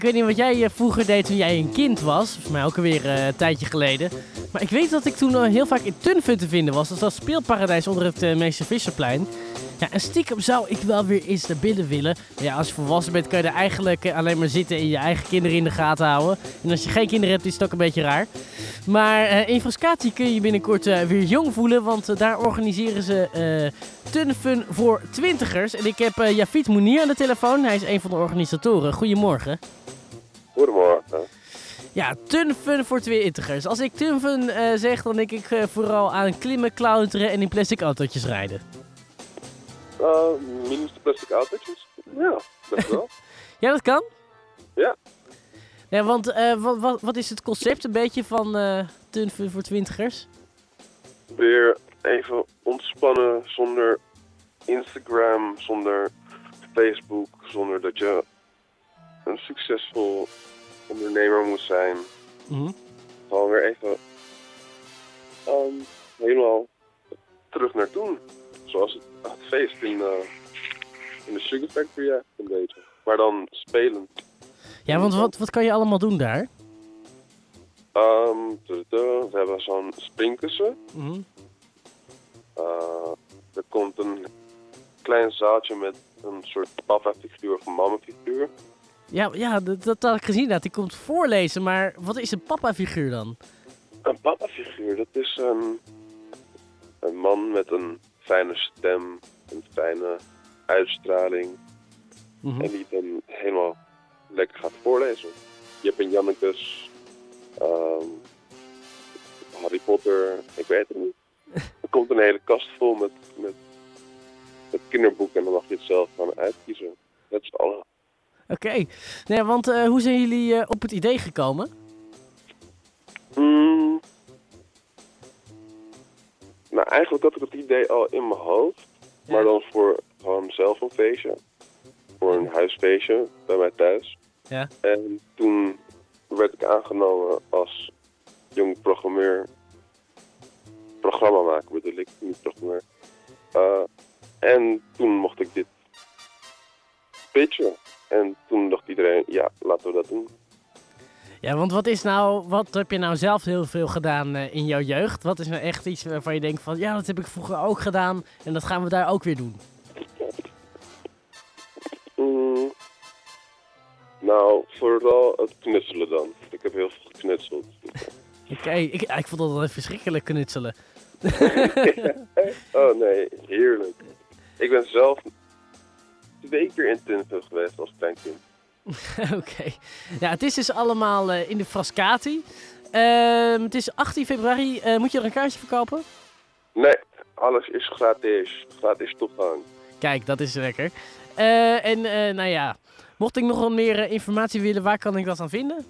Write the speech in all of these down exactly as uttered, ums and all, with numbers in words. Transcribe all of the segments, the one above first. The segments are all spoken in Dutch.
Ik weet niet wat jij uh, vroeger deed toen jij een kind was. Voor mij ook alweer uh, een tijdje geleden. Maar ik weet dat ik toen uh, heel vaak in Tunfun te vinden was. Dat is dat speelparadijs onder het uh, Meester Visserplein. Ja, en stiekem zou ik wel weer eens naar binnen willen. Maar ja, als je volwassen bent kan je er eigenlijk uh, alleen maar zitten en je eigen kinderen in de gaten houden. En als je geen kinderen hebt is het ook een beetje raar. Maar uh, in Frascati kun je je binnenkort uh, weer jong voelen. Want uh, daar organiseren ze uh, Tunfun voor twintigers. En ik heb uh, Jafit Mounir aan de telefoon. Hij is een van de organisatoren. Goedemorgen. Goedemorgen. Ja, Tunfun voor twintigers. Als ik Tunfun uh, zeg, dan denk ik uh, vooral aan klimmen, klauteren en in plastic autootjes rijden. Uh, minus de plastic autootjes? Ja, best wel. Ja, dat kan? Ja. Ja, want uh, wat, wat, wat is het concept een beetje van uh, Tunfun voor twintigers? Weer even ontspannen zonder Instagram, zonder Facebook, zonder dat je een succesvol ondernemer moet zijn. Mm-hmm. Gewoon weer even um, helemaal terug naar toen. Zoals het, het feest in, uh, in de Sugar Factory ja, een beetje. Maar dan spelen. Ja, want wat, wat kan je allemaal doen daar? Um, we hebben zo'n springkussen. Mm-hmm. Uh, er komt een klein zaaltje met een soort papa-figuur of mama-figuur. Ja, ja dat, dat had ik gezien. Dat die komt voorlezen, maar wat is een papa-figuur dan? Een papa-figuur, dat is een, een man met een fijne stem, een fijne uitstraling. Mm-hmm. En die dan helemaal lekker gaat voorlezen. Jip en Jannekes, um, Harry Potter, ik weet het niet. Er komt een hele kast vol met, met, met kinderboeken en dan mag je het zelf gaan uitkiezen. Dat is alles. Oké, okay. Nee, want uh, hoe zijn jullie uh, op het idee gekomen? Mm. Nou, eigenlijk had ik het idee al in mijn hoofd. Ja. Maar dan voor gewoon zelf een feestje. Voor een huisfeestje bij mij thuis. Ja. En toen werd ik aangenomen als jong programmeur. Programma maken bedoel ik, niet programmeur. Uh, en toen mocht ik dit pitchen. En toen dacht iedereen, ja, laten we dat doen. Ja, want wat is nou, wat heb je nou zelf heel veel gedaan uh, in jouw jeugd? Wat is nou echt iets waarvan je denkt van, ja, dat heb ik vroeger ook gedaan en dat gaan we daar ook weer doen? Mm, nou, vooral het knutselen dan. Ik heb heel veel geknutseld. Oké, okay, ik, ik vond dat wel verschrikkelijk knutselen. Oh nee, heerlijk. Ik ben zelf twee keer in Tunfun geweest als klein kind. Oké. Okay. Ja, het is dus allemaal uh, in de Frascati. Uh, het is achttien februari. Uh, moet je er een kaartje verkopen? Nee, alles is gratis. Gratis toegang. Kijk, dat is lekker. Uh, en uh, nou ja, mocht ik nog wat meer uh, informatie willen, waar kan ik dat aan vinden?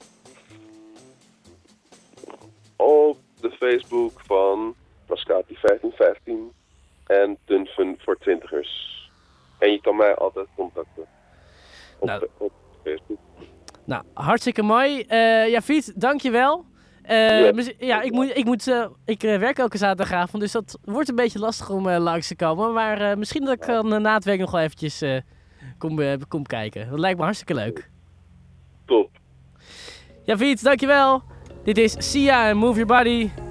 Op de Facebook van Frascati vijftien vijftien en Tunfun voor twintigers. En je kan mij altijd contacten. Op, nou, op Facebook. Nou, hartstikke mooi. Uh, Jafit, dankjewel. Uh, ja. ja, ik, moet, ik, moet, uh, ik uh, werk elke zaterdagavond, dus dat wordt een beetje lastig om uh, langs te komen. Maar uh, misschien dat ik dan uh, na het werk nog wel eventjes uh, kom, uh, kom kijken. Dat lijkt me hartstikke leuk. Top. Jafit, dankjewel. Dit is Sia en Move Your Body.